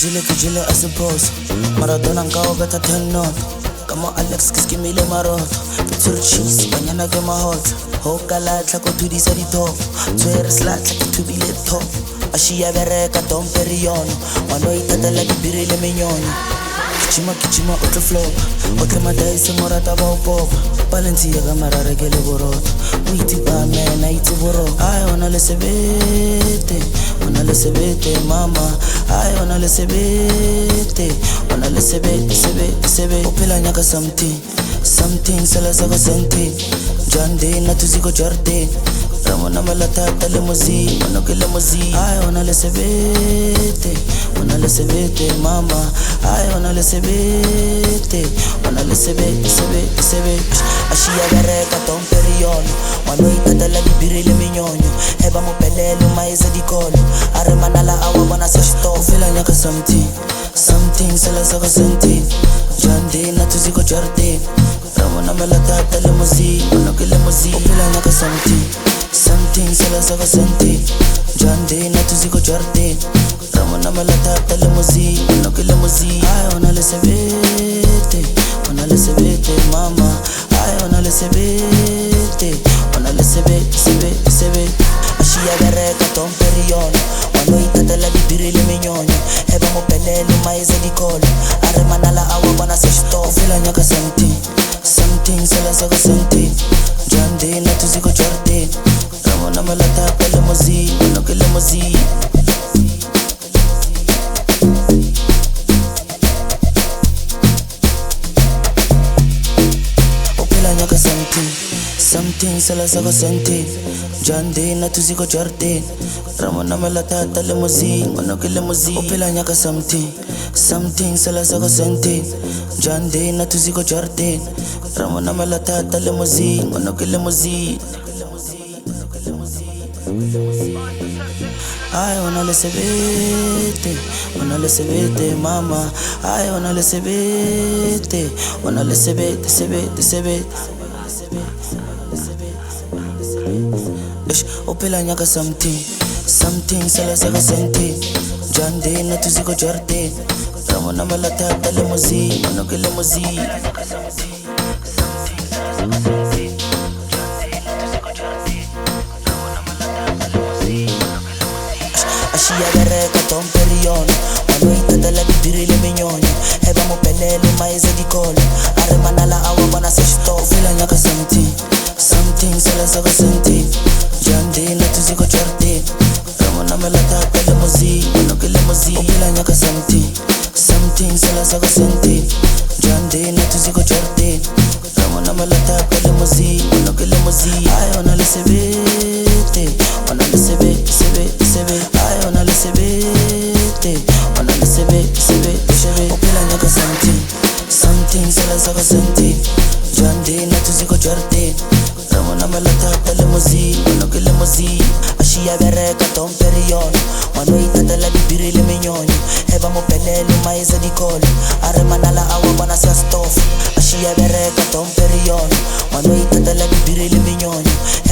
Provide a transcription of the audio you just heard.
Kujile, I suppose. Maradona ngao better 10 not. Come on, Alex, kiskimile marot. Future cheese, banyana ke mahot. Hokala tlako to di sedito. Twere slat to be lit top. Ashia bereka dom perion. Wano itatala di birile minyon. Kichima otle flop. Otle madai se morata ba pop. Balenciaga marara ke le borot. Witi ba mena iti borot. Ay ona le sebete. Ona le sebete mama. Ay ona le sebete. Ona le sebete. Opela nyaka something sala sako senti. Jande na tuziko jarde. Ramona malata tale mozi, mano ke le mozi. Ay ona le sebete mama. Ay ona le sebete. Ashia bereka tom perion. Wano itatala di birile minyonyo. Heba mo pelelo maize di kolo. Are manala awa wana sa stove. Fila nyaka something sala sako senti. Jande na tuziko jarde. Ramona malata tale mozi, mano ke le mozi. Fila nyaka something sala sako senti. Jande na tuziko jarde. Ramona malata tale mozi, mano ke le mozi. Ay ona le sebete mama. Ay ona le sebete. Ashia bereka tom perion. Wano itatala di birile minyonyo. Heba mo pelelo maize di kolo. Are manala awa wana sa stove. Fila nyaka something sala sako senti. Jande na tuziko jarde. Ramona malata tale mozi, mano ke le mozi. Something sala sako senti. Jande na tuziko jarde. Ramona malata tale mozi, mano ke le mozi. Opela nyaka something sala sako senti. Jande na tuziko jarde. Ramona malata tale mozi, mano ke le mozi. Ay ona le sebete mama. Ay ona le sebete. Opela nyaka something sala sako senti. Jande na tuziko jarde. Ramona malata tale mozi, mano ke le mozi. Ashia bereka tom perion. Wano itatala di birile minyonyo. Heba mo pelelo maize di kolo. Are manala awa wana sa stove. Fila nyaka something sala sako senti. Jande na tuziko jarde. Ramona malata tale mozi, mano ke le mozi. Opela nyaka something sala sako senti. Jande na tuziko jarde. Ramona malata tale mozi, mano ke le mozi. Ay ona le sebete. Ay ona le sebete. Opela nyaka something sala sako senti. Jande na tuziko jarde. Ramona malata tale mozi, mano ke le mozi. Ashia bereka tom perion. Wano itatala di birile minyonyo. Heba mo pelelo maize di kolo. Are manala awa wana sa stove. Ashia bereka tom perion. Wano itatala di birile minyonyo.